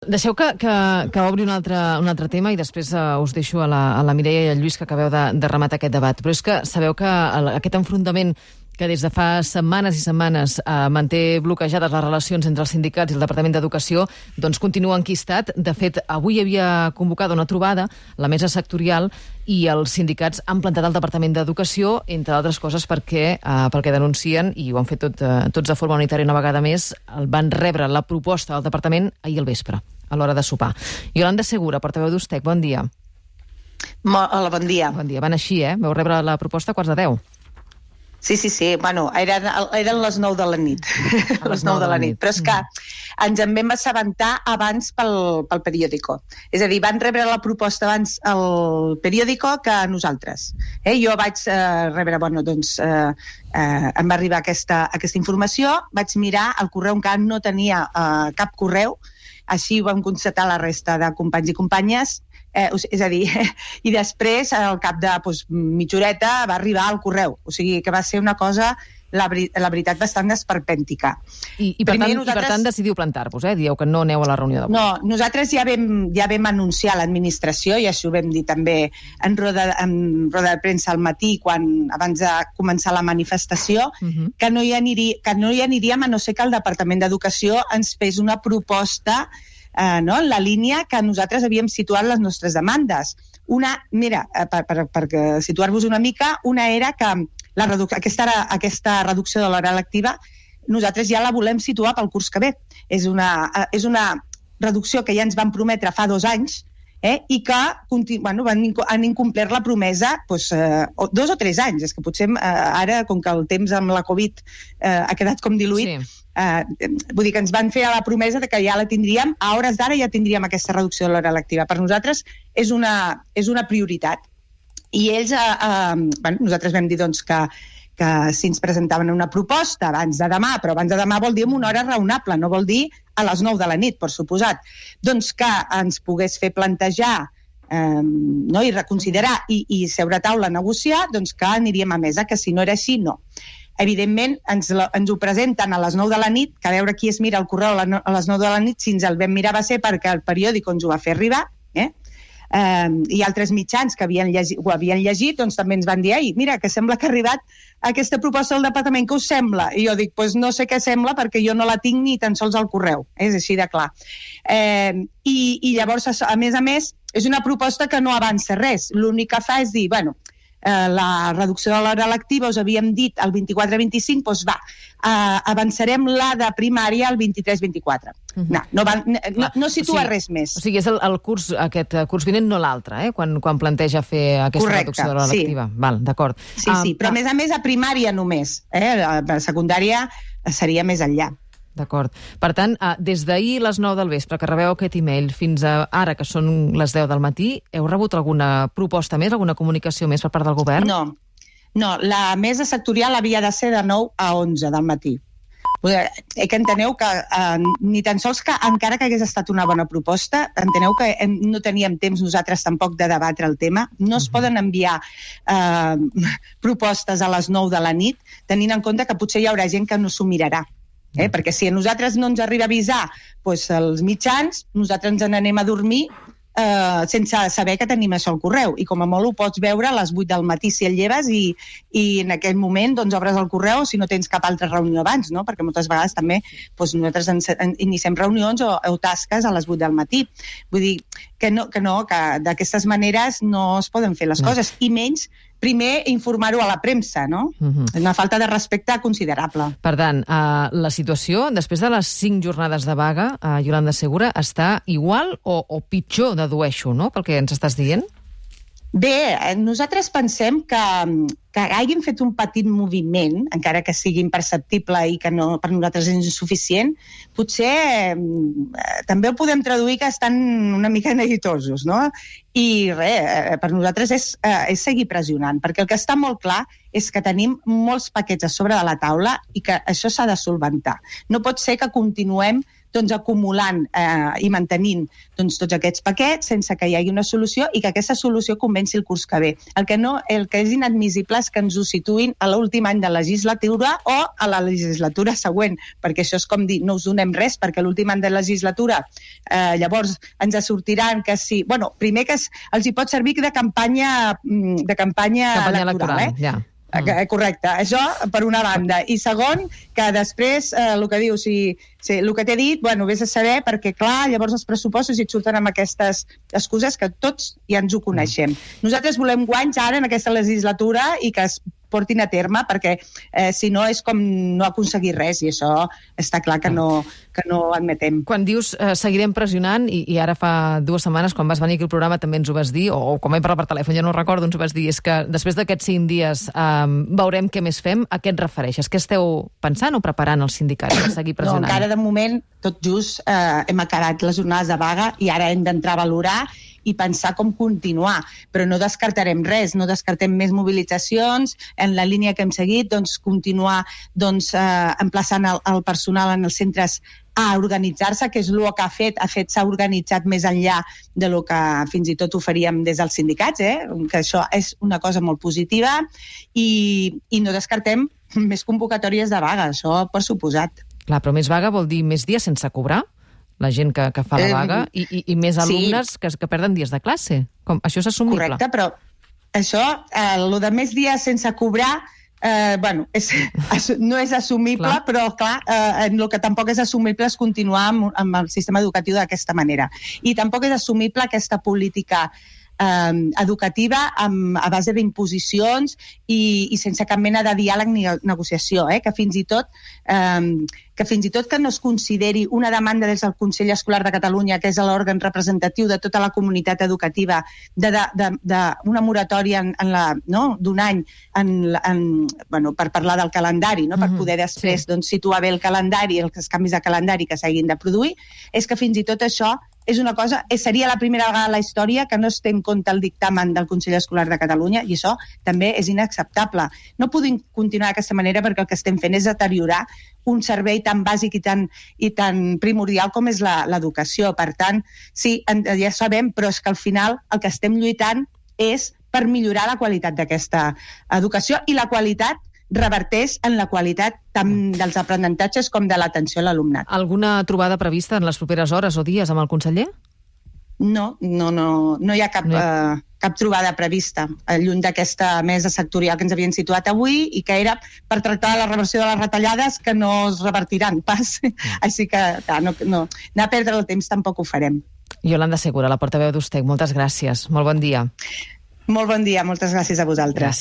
Deixeu que obri un altre tema i després us deixo a la Mireia i al Lluís que acabeu de rematar aquest debat. Però és que sabeu que aquest enfrontament que des de fa setmanes i setmanes manté bloquejades les relacions entre els sindicats i el Departament d'Educació, doncs continua enquistat. De fet, avui hi havia convocada una trobada, la mesa sectorial, i els sindicats han plantat el Departament d'Educació, entre altres coses perquè denuncien, i ho han fet tots de forma unitària una vegada més, van rebre la proposta del Departament ahir al vespre, a l'hora de sopar. Yolanda Segura, portaveu d'Ustec, bon dia. Hola, bon dia. Bon dia. Van així, Veu rebre la proposta a 9:15. Sí. Bueno, eren les 9 de la nit. Les 9 de la nit. Però és que ens en vam assabentar abans pel periòdico. És a dir, van rebre la proposta abans al periòdico que nosaltres. Jo vaig rebre, em va arribar aquesta informació, vaig mirar el correu, encara no tenia cap correu, així ho vam constatar la resta de companys i companyes. És a dir, i després, al cap de mitja horeta, va arribar al correu. O sigui, que va ser una cosa, la veritat, bastant esperpèntica. I per tant decidiu plantar-vos, Dieu que no aneu a la reunió d'avui. No, nosaltres ja vam anunciar a l'administració, i això ho vam dir també en roda de premsa al matí, abans de començar la manifestació, que no hi aniríem a no ser que el Departament d'Educació ens fes una proposta en la línia que nosaltres havíem situat les nostres demandes. Mira, per situar-vos una mica, una era que aquesta reducció de l'hora lectiva nosaltres ja la volem situar pel curs que ve. És una reducció que ja ens van prometre fa 2 anys i que han incomplert la promesa 2 o 3 anys. És que potser ara, com que el temps amb la Covid ha quedat com diluït, vull dir que ens van fer la promesa de que ja la tindríem, a hores d'ara ja tindríem aquesta reducció de l'hora lectiva. Per nosaltres és una prioritat. I ells, nosaltres vam dir que si ens presentaven una proposta abans de demà, però abans de demà vol dir en una hora raonable, no vol dir a les 9 de la nit, per suposat, doncs que ens pogués fer plantejar i reconsiderar i seure a taula a negociar, doncs que aniríem a mesa, que si no era així, no. Evidentment, ens ho presenten a les 9 de la nit, que a veure qui es mira el correu a les 9 de la nit, si ens el vam mirar va ser perquè el periòdico ens ho va fer arribar, i altres mitjans que ho havien llegit, doncs també ens van dir, mira, que sembla que ha arribat aquesta proposta del departament, què us sembla? I jo dic, no sé què sembla perquè jo no la tinc ni tan sols al correu, és així de clar. I llavors, a més, és una proposta que no avança res, l'únic que fa és dir, la reducció de l'hora lectiva us havíem dit el 24-25, doncs avançarem la de primària el 23-24. No situa res més. O sigui, és aquest curs vinent, no l'altre, quan planteja fer aquesta reducció de l'hora lectiva. Val, d'acord. Sí, però a més a primària només. A secundària seria més enllà. D'acord. Per tant, des d'ahir a les 9 del vespre que rebeu aquest e-mail fins a ara, que són les 10 del matí, heu rebut alguna proposta més, alguna comunicació més per part del govern? No, la mesa sectorial havia de ser de 9 a 11 del matí. Que enteneu que ni tan sols que encara que hagués estat una bona proposta, enteneu que no teníem temps nosaltres tampoc de debatre el tema. No es poden enviar propostes a les 9 de la nit, tenint en compte que potser hi haurà gent que no s'ho mirarà. Perquè si a nosaltres no ens arriba a avisar els mitjans, nosaltres ens n'anem a dormir sense saber que tenim això al correu. I com a molt ho pots veure a les 8 del matí si et lleves i en aquell moment obres el correu si no tens cap altra reunió abans, no? Perquè moltes vegades també nosaltres iniciem reunions o tasques a les 8 del matí. Vull dir que d'aquestes maneres no es poden fer les coses, i menys primer informar-ho a la premsa, no? Una falta de respecte considerable. Per tant, la situació, després de les 5 jornades de vaga, Yolanda Segura, està igual o pitjor, dedueixo, no?, pel que ens estàs dient? Bé, nosaltres pensem que hagin fet un petit moviment, encara que sigui imperceptible i que no, per nosaltres és insuficient, potser també ho podem traduir que estan una mica neguitosos, no? I res, per nosaltres és seguir pressionant, perquè el que està molt clar és que tenim molts paquets a sobre de la taula i que això s'ha de solventar. No pot ser que continuem doncs, acumulant i mantenint doncs, tots aquests paquets sense que hi hagi una solució i que aquesta solució convenci el curs que ve. El que és inadmissible és que ens ho situïn a l'últim any de legislatura o a la legislatura següent, perquè això és com dir, no us donem res, perquè l'últim any de legislatura llavors ens sortiran que sí... Bueno, primer que els hi pot servir de campanya electoral. Ja. Correcte, això per una banda. I segon, que després, el que dius, el que t'he dit, vés a saber, perquè clar, llavors els pressupostos et surten amb aquestes excuses que tots ja ens ho coneixem. Nosaltres volem guanys ara en aquesta legislatura i que es portin a terme, perquè si no és com no aconseguir res, i això està clar que no admetem. Quan dius seguirem pressionant, i ara fa 2 setmanes, quan vas venir aquí al programa també ens ho vas dir, o quan vam parlar per telèfon, ja no ho recordo, ens ho vas dir, és que després d'aquests 5 dies veurem què més fem. A què et refereixes? Què esteu pensant o preparant els sindicats per seguir pressionant? No, encara de moment, tot just, hem acabat les jornades de vaga i ara hem d'entrar a valorar i pensar com continuar, però no descartarem res, no descartem més mobilitzacions, en la línia que hem seguit, doncs continuar emplaçant el personal en els centres a organitzar-se, que és el que ha fet, s'ha organitzat més enllà de lo que fins i tot oferíem des dels sindicats, que això és una cosa molt positiva, i no descartem més convocatòries de vaga, això per suposat. Clar, però més vaga vol dir més dies sense cobrar? La gent que fa la vaga i més alumnes que perden dies de classe. Això és assumible? Correcte, però això, el de més dies sense cobrar, no és assumible, clar. Però clar, el que tampoc és assumible és continuar amb el sistema educatiu d'aquesta manera. I tampoc és assumible aquesta política educativa a base d'imposicions i sense cap mena de diàleg ni negociació, que fins i tot que no es consideri una demanda des del Consell Escolar de Catalunya, que és l'òrgan representatiu de tota la comunitat educativa, d'una moratòria d'un any per parlar del calendari, per poder després situar bé el calendari, els canvis de calendari que s'hagin de produir, és que fins i tot això és una cosa, seria la primera vegada a la història que no es té en compte el dictamen del Consell Escolar de Catalunya, i això també és inacceptable. No podem continuar d'aquesta manera perquè el que estem fent és deteriorar un servei tan bàsic i tan primordial com és l'educació. Per tant, sí, ja sabem, però és que al final el que estem lluitant és per millorar la qualitat d'aquesta educació, i la qualitat reverteix en la qualitat tant dels aprenentatges com de l'atenció a l'alumnat. Alguna trobada prevista en les properes hores o dies amb el conseller? No hi ha cap trobada prevista, lluny d'aquesta mesa sectorial que ens havien situat avui i que era per tractar la reversió de les retallades que no es revertiran pas. Així que anar a perdre el temps tampoc ho farem. Iolanda Segura, la portaveu d'Ustec, moltes gràcies. Molt bon dia. Molt bon dia, moltes gràcies a vosaltres.